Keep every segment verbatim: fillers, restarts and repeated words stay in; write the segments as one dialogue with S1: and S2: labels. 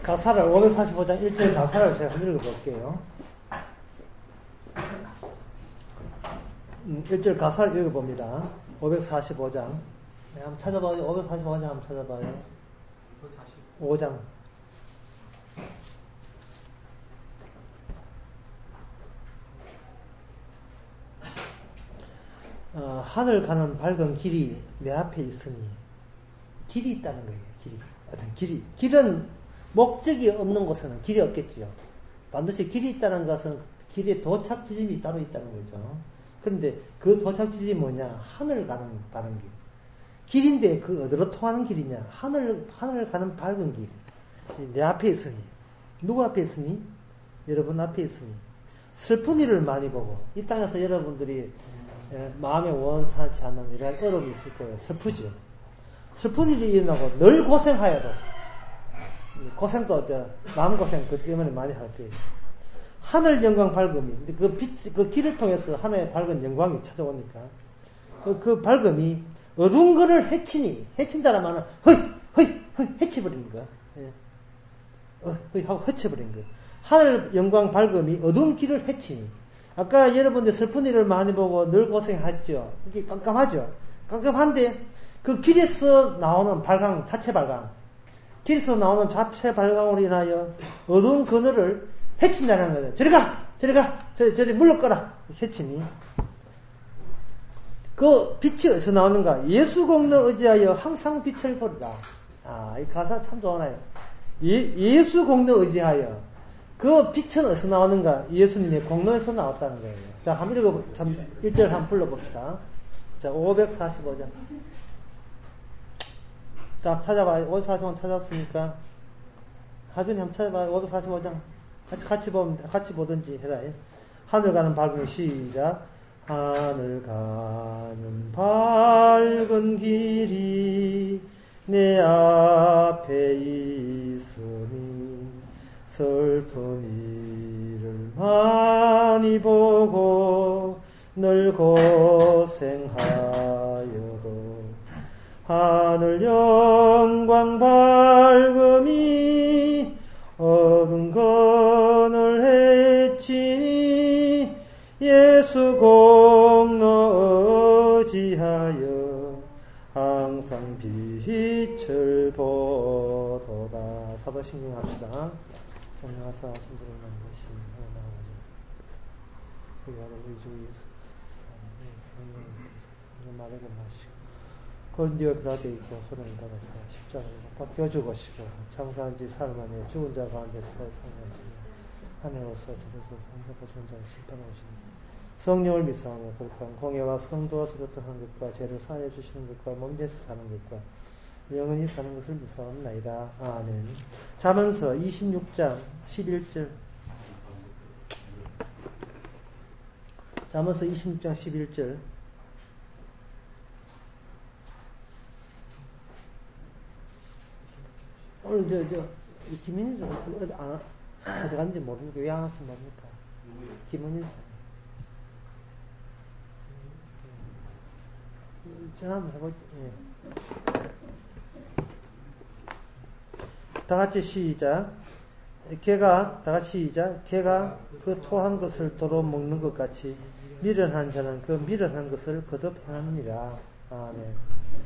S1: 가사를 오백사십오 장 일 절 가사를 제가 한번 읽어볼게요. 음, 일 절 가사를 읽어봅니다. 오백사십오 장. 네, 한번 찾아봐요. 오백사십오 장 한번 찾아봐요. 오 장. 어, 하늘 가는 밝은 길이 내 앞에 있으니. 길이 있다는 거예요. 길이. 어떤 길이. 길은 목적이 없는 곳에는 길이 없겠지요. 반드시 길이 있다는 것은 길의 도착 지점이 따로 있다는 거죠. 그런데 그 도착 지점이 뭐냐? 하늘 가는 바른 길. 길인데 그 어디로 통하는 길이냐? 하늘, 하늘 가는 밝은 길. 내 앞에 있으니. 누구 앞에 있으니? 여러분 앞에 있으니. 슬픈 일을 많이 보고, 이 땅에서 여러분들이 마음에 원찮지 않는 이런 어려움이 있을 거예요. 슬프죠. 슬픈 일이 일어나고 늘 고생하여도, 고생도 저 마음고생 그 때문에 많이 할 거예요. 하늘 영광 밝음이, 그 빛, 그 길을 통해서 하늘의 밝은 영광이 찾아오니까, 그, 그 밝음이 어두운 것을 해치니, 해친다는 말은, 허이, 허이, 허이, 해치버리는 거야. 예. 어, 허이 하고 해쳐버린 거야. 하늘 영광 밝음이 어두운 길을 해치니. 아까 여러분들 슬픈 일을 많이 보고 늘 고생했죠. 이게 깜깜하죠. 깜깜한데, 그 길에서 나오는 발광, 자체 발광, 길에서 나오는 자체 발광으로 인하여 어두운 그늘을 해친다는 거예요. 저리 가! 저리 가! 저리, 저리 물러가라! 해치니. 그 빛이 어디서 나오는가? 예수 공로 의지하여 항상 빛을 보리라. 아, 이 가사 참 좋아요. 예, 예수 공로 의지하여. 그 빛은 어디서 나오는가? 예수님의 공로에서 나왔다는 거예요. 자, 한번 읽어, 일 절 한번 불러봅시다. 자, 오백사십오 장. 자, 찾아봐요. 오백사십오 장 찾았으니까. 하준이 한번 찾아봐요. 오백사십오 장. 같이, 같이 보면, 같이 보든지 해라. 하늘 가는 밝은 시작. 하늘 가는 밝은 길이 내 앞에 있으니 슬픈 일을 많이 보고 늘 고생하여도 하늘 영광 밝음이 어두운 그늘 해치니 예수 공로 의지하여 항상 빛을 보도다. 사도신경 합시다. 성령하사 천지를 만드신 하나님 우리 아들 우리 주 예수 성령 마르게 마시고 건디어 그라데 있고 소령을 받아서 십자가를 박혀 죽으시고 장사한 지 사흘 만에 죽은 자 가운데서 살아나시며 하늘로서 저에서 성령과 죽은 자를 심판하시니 성령을 믿사하며 거룩한 공예와 성도와 서로도 하는 것과 죄를 사하여 주시는 것과 몸대에서 사는 것과 영원히 사는 것을 믿사옵나이다. 아멘. 잠언서 이십육 장 십일 절. 잠언서 이십육 장 십일 절. 오늘 저 저 김은희 저 어디 안 어디 갔는지 모르니까 왜 안 왔는지 모르니까 김은희 저. 전화 한번 해보죠. 예. 다 같이 시작. 개가, 다 같이 시작. 개가 그 토한 것을 도로 먹는 것 같이 미련한 자는 그 미련한 것을 거듭 행하느니라. 아멘.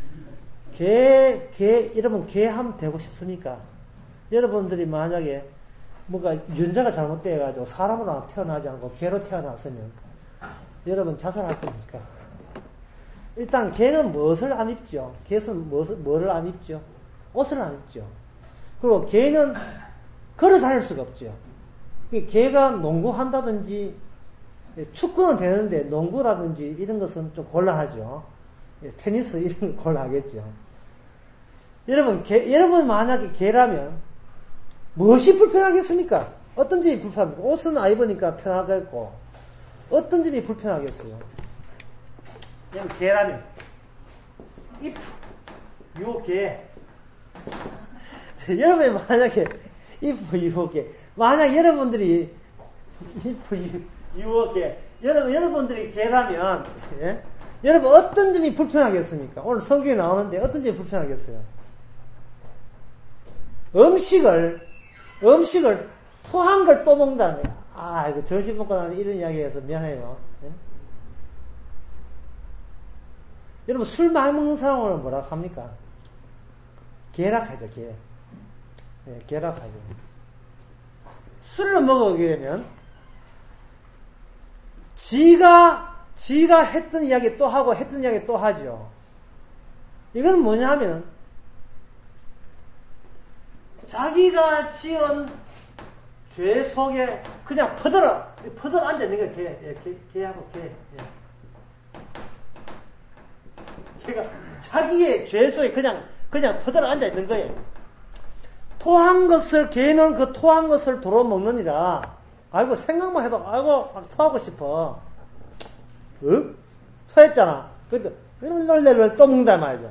S1: 개, 개, 여러분, 개 하면 되고 싶습니까? 여러분들이 만약에 뭔가 유전자가 잘못되어가지고 사람으로 태어나지 않고 개로 태어났으면 여러분 자살할 겁니까? 일단 개는 무엇을 안 입죠? 개는 무엇을, 뭐를 안 입죠? 옷을 안 입죠. 그리고 개는 걸어 다닐 수가 없죠. 개가 농구한다든지 축구는 되는데 농구라든지 이런 것은 좀 곤란하죠. 테니스 이런 거 곤란하겠죠. 여러분, 개, 여러분 만약에 개라면 무엇이 불편하겠습니까? 어떤 점이 불편합니까? 옷은 안 입으니까 편하겠고 어떤 점이 불편하겠어요? 여러분 개라면 if 요 개 여러분이 만약에 if 요 개 만약 여러분들이 if 요 개 여러분 여러분들이 개라면 예? 여러분 어떤 점이 불편하겠습니까? 오늘 성경에 나오는데 어떤 점이 불편하겠어요? 음식을 음식을 토한 걸 또 먹는다는 거야. 아, 이거 점심 먹고 나는 이런 이야기해서 미안해요. 예? 여러분, 술 많이 먹는 사람을 뭐라 합니까? 계락하죠, 계. 예, 계락하죠. 술을 먹게 되면, 지가, 지가 했던 이야기 또 하고, 했던 이야기 또 하죠. 이건 뭐냐 하면, 자기가 지은 죄 속에 그냥 퍼져라, 퍼져 앉아있는 거야, 개, 예, 개, 개하고 개. 예. 걔가 자기의 죄 속에 그냥, 그냥 퍼져라 앉아있는 거예요. 토한 것을, 개는 그 토한 것을 도로 먹느니라. 아이고, 생각만 해도, 아이고, 토하고 싶어. 응? 토했잖아. 그래서, 또 먹는단 말이죠.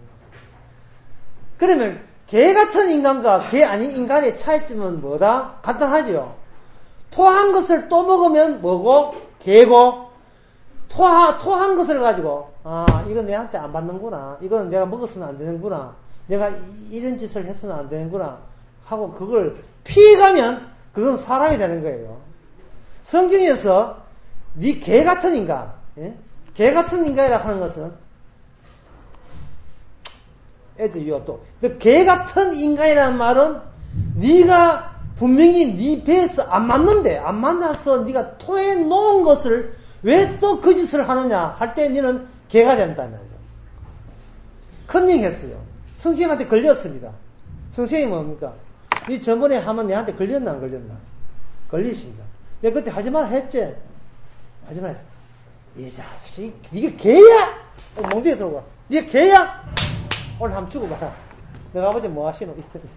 S1: 그러면, 개 같은 인간과 개 아닌 인간의 차이점은 뭐다? 간단하지요. 토한 것을 또 먹으면 뭐고? 개고, 토하, 토한 것을 가지고, 아, 이건 내한테 안 받는구나. 이건 내가 먹어서는 안 되는구나. 내가 이런 짓을 해서는 안 되는구나. 하고 그걸 피해가면 그건 사람이 되는 거예요. 성경에서 네 개 같은 인간, 예? 개 같은 인간이라 하는 것은 에즈요 또. 개 같은 인간이라는 말은 네가 분명히 네 배에서 안 맞는데 안 만나서 네가 토해 놓은 것을 왜 또 그 짓을 하느냐 할 때 너는 개가 된다는 거죠. 컨닝했어요. 선생님한테 걸렸습니다. 선생님이 뭡니까? 이 전번에 하면 내한테 걸렸나 안 걸렸나? 걸리십니다. 내가 그때 하지 마라 했지? 하지 마라 했어. 이 자식이 이게 개야? 몽둥이에서 오고 이게 개야? 오늘 한번 주고 봐라. 내가 아버지 뭐 하시노?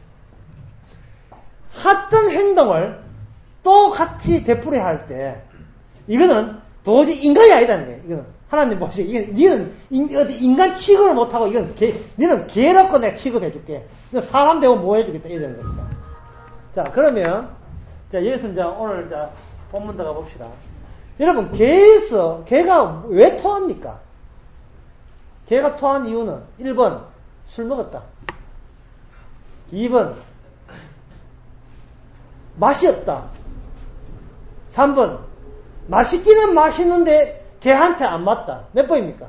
S1: 했던 행동을 또 같이 되풀이할 때 이거는 도저히 인간이 아니다는 거예요. 이거는 하나님 보시고 이건 니는 인, 어디 인간 취급을 못하고 이건 개, 니는 개놓고 내가 취급해줄게. 사람 되고 뭐 해주겠다 이런 겁니다. 자 그러면 자 여기서 이제 오늘 이제 본문 들어가 봅시다. 여러분 개에서 개가 왜 토합니까? 개가 토한 이유는 일 번 술 먹었다. 이 번 맛이 없다. 삼 번 맛있기는 맛있는데 개한테 안 맞다. 몇 번입니까?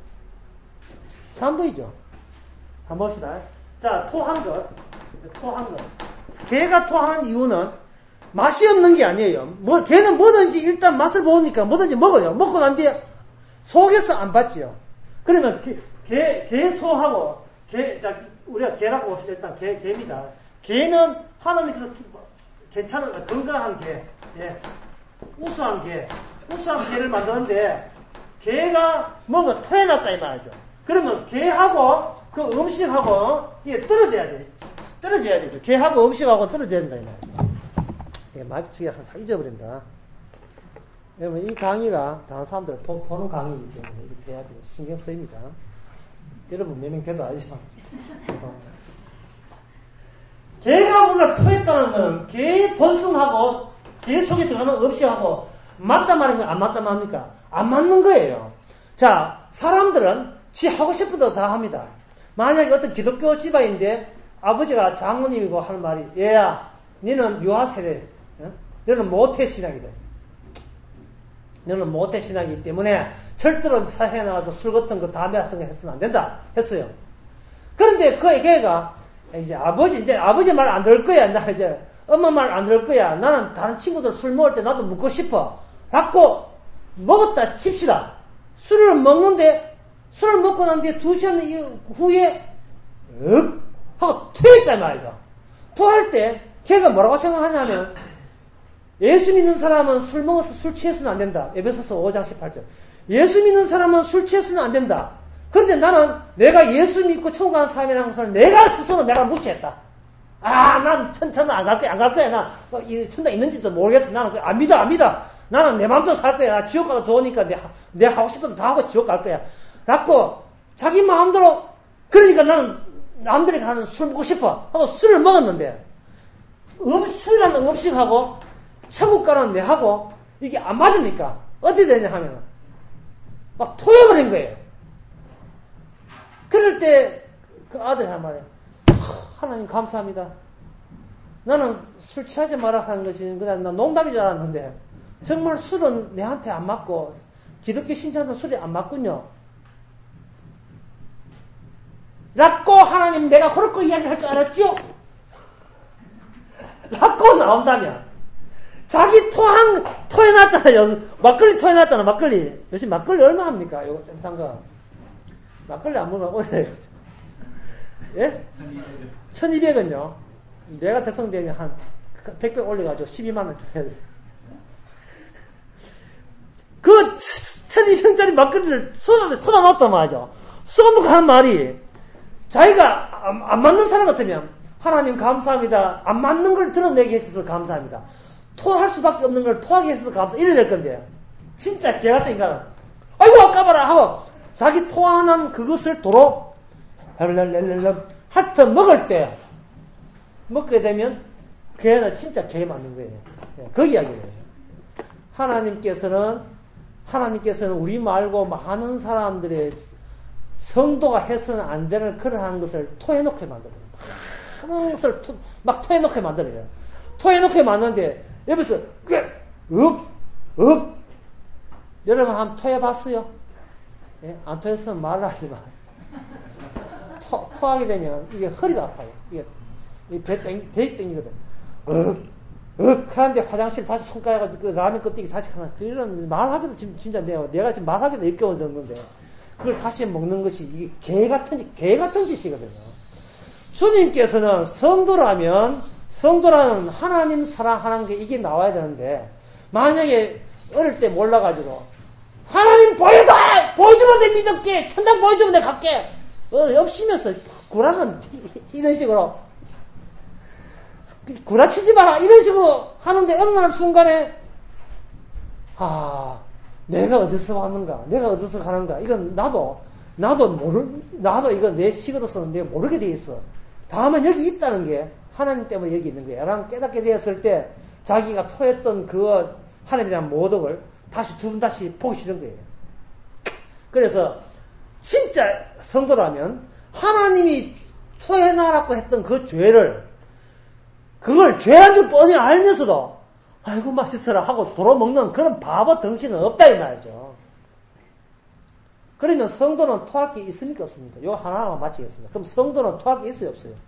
S1: 삼 번이죠. 한번 봅시다. 자, 토한 것. 토한 것. 개가 토하는 이유는 맛이 없는 게 아니에요. 뭐, 개는 뭐든지 일단 맛을 보니까 뭐든지 먹어요. 먹고 난 뒤에 속에서 안 받지요. 그러면 개, 개, 개 소하고, 개, 자, 우리가 개라고 봅시다. 일단 개, 개입니다. 개는 하나님께서 괜찮은, 건강한 개. 예. 우수한 개. 우수한 개를 만드는데, 개가 뭔가 토해놨다, 이 말이죠. 그러면 개하고 그 음식하고 이게 떨어져야 돼. 떨어져야 되죠. 개하고 음식하고 떨어져야 된다, 이 말이죠. 예, 마이크 치기가 잘 잊어버린다. 여러분, 이 강의가 다른 사람들 보는 강의이기 때문에 이렇게 해야 돼. 신경 쓰입니다. 여러분, 몇 명 돼도 알지만. 개가 우리가 토했다는 건 개 번성하고 개 속에 들어가는 음식하고 맞다 말입니까? 안 맞다 말입니까? 안 맞는 거예요. 자, 사람들은 지 하고 싶은 대로 다 합니다. 만약에 어떤 기독교 집안인데 아버지가 장로님이고 하는 말이 얘야, 너는 유아세례, 어? 너는 모태 신앙이다. 너는 모태 신앙이기 때문에 절대로 사회에 나가서 술 같은 거, 담배 같은 거 해서는 안 된다. 했어요. 그런데 그 걔가 이제 아버지, 이제 아버지 말 안 들을 거야. 나 이제 엄마 말 안 들을 거야. 나는 다른 친구들 술 먹을 때 나도 먹고 싶어. 라고 먹었다 칩시다. 술을 먹는데, 술을 먹고 난 뒤에 두 시간 후에, 윽! 하고 토했단 말이죠. 토할 때, 걔가 뭐라고 생각하냐면, 예수 믿는 사람은 술 먹어서 술 취해서는 안 된다. 에베소서 오 장 십팔 절. 예수 믿는 사람은 술 취해서는 안 된다. 그런데 나는 내가 예수 믿고 천국 가는 사람이라는 것을 내가 스스로 내가 무시했다. 아, 난 천, 천당 안 갈 거야, 안 갈 거야. 나, 이 천당 있는지도 모르겠어. 나는 안 믿어, 안 믿어. 나는 내 마음대로 살 거야. 나 지옥 가도 좋으니까 내, 내 하고 싶은 거 다 하고 지옥 갈 거야. 라고, 자기 마음대로, 그러니까 나는 남들이 가는 술 먹고 싶어. 하고 술을 먹었는데, 술이라는 음식하고, 천국 가는 내하고, 이게 안 맞으니까, 어떻게 되냐 하면, 막 토해버린 거예요. 그럴 때, 그 아들이 한 말이에요. 하나님 감사합니다. 나는 술 취하지 마라 하는 것이 그냥 나 농담인 줄 알았는데 정말 술은 내한테 안 맞고 기독교 신자한테 술이 안 맞군요. 라고 하나님 내가 그렇게 이야기할 줄 알았죠? 라고 나온다면 자기 토한 토해놨잖아요. 막걸리 토해놨잖아. 막걸리 요즘 막걸리 얼마 합니까? 요거 좀 산 거. 막걸리 안 먹으면 오세요. 예? 천이백 원요. 내가 대통령 되면 한 백 배 올려가지고 십이만 원 줘야 돼. 그 천이백 원짜리 막걸리를 쏟아, 쏟아놨단 말이죠. 쏟아놓고 하는 말이 자기가 안, 안 맞는 사람 같으면 하나님 감사합니다. 안 맞는 걸 드러내게 해주셔서 감사합니다. 토할 수밖에 없는 걸 토하게 해주셔서 감사합니다. 이래야 될 건데 진짜 개같은 인간은 아이고 아까봐라 하고 자기 토하는 그것을 도로 하여튼 먹을 때 먹게 되면 걔는 진짜 개 맞는 거예요. 그 이야기예요. 하나님께서는 하나님께서는 우리 말고 많은 사람들의 성도가 해서는 안 되는 그러한 것을 토해놓게 만들어요. 많은 것을 토, 막 토해놓게 만들어요. 토해놓게 만드는데 옆에서 윽, 윽 여러분 한번 토해봤어요? 예? 안 토했으면 말을 하지 마. 토, 토하게 되면 이게 허리가 아파요. 이게 배 땡, 배 땡기거든. 윽, 윽 하는데 화장실 다시 손 까여가지고 그 라면 껍데기 다시 하나. 그런 말하기도 지금 진짜 내가, 내가 지금 말하기도 역겨운 정도인데 그걸 다시 먹는 것이 이게 개 같은, 개 같은 짓이거든요. 주님께서는 성도라면, 성도라는 하나님 사랑하는 게 이게 나와야 되는데, 만약에 어릴 때 몰라가지고, 하나님 보여줘! 보여주면 내 믿을게! 천당 보여주면 내 갈게! 어, 엎시면서, 구라는 이런 식으로, 구라치지 마라! 이런 식으로 하는데, 어느 날 순간에, 아, 내가 어디서 왔는가? 내가 어디서 가는가? 이건 나도, 나도 모르, 나도 이거 내 식으로서는 내가 모르게 돼 있어. 다만 여기 있다는 게 하나님 때문에 여기 있는 거야. 라는 깨닫게 되었을 때 자기가 토했던 그 하나님에 대한 모독을 다시 두 번 다시 보기 싫은 거예요. 그래서 진짜 성도라면 하나님이 토해놔라고 했던 그 죄를 그걸 죄한 줄 뻔히 알면서도 아이고 맛있어라 하고 도로먹는 그런 바보 덩치는 없다 이 말이죠. 그러면 성도는 토할 게 있습니까 없습니까? 이거 하나하나 마치겠습니다. 그럼 성도는 토할 게 있어요 없어요?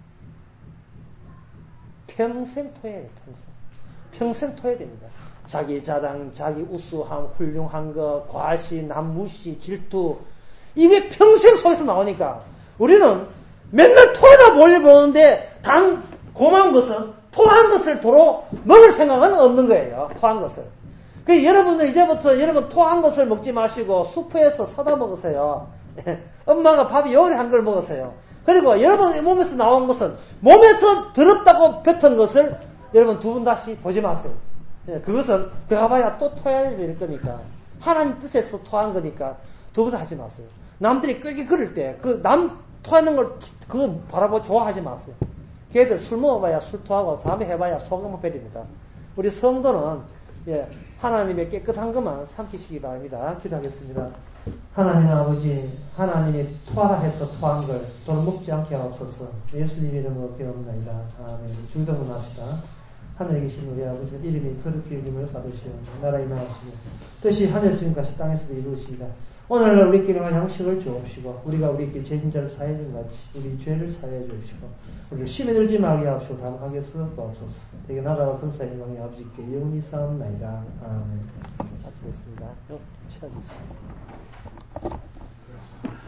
S1: 평생 토해야 돼요. 평생. 평생 토해야 됩니다. 자기 자랑, 자기 우수함, 훌륭한 것, 과시, 남무시, 질투 이게 평생 속에서 나오니까 우리는 맨날 토하다 몰려보는데 단 고마운 것은 토한 것을 도로 먹을 생각은 없는 거예요. 토한 것을. 그 여러분은 이제부터 여러분 토한 것을 먹지 마시고 수프에서 사다 먹으세요. 엄마가 밥이 요리한 걸 먹으세요. 그리고 여러분 몸에서 나온 것은 몸에서 더럽다고 뱉은 것을 여러분 두 번 다시 보지 마세요. 그것은 들어가봐야 또 토해야 될 거니까 하나님 뜻에서 토한 거니까 두 번 하지 마세요. 남들이 꾀게 그럴 때 그 남 토하는 걸 그거 바라보고 좋아하지 마세요. 걔들 술 먹어봐야 술 토하고 담배 해봐야 소금을 베립니다. 우리 성도는 예, 하나님의 깨끗한 것만 삼키시기 바랍니다. 기도하겠습니다. 하나님 아버지, 하나님이 토하라 해서 토한 걸 도로 먹지 않게 하옵소서. 예수님 이름으로 기도합니다. 아멘. 중동문합시다. 하늘에 계신 우리 아버지 이름이 거룩히 여김을 받으시오. 나라의 나옵시며 뜻이 하늘에서 같이 땅에서도 이루어지이다. 오늘날 우리끼리만 양식을 주옵시고 우리가 우리에게 죄진 자를 사해 준 같이 우리 죄를 사해 주옵시고 우리를 시험에 들지 말게 하옵시고 다만 하겠어 주옵소서. 되게 나라와 천사의 영광이 아버지께 영원히 쌓옵나이다. 아멘. 마치겠습니다. 어, 시간이 있습니다.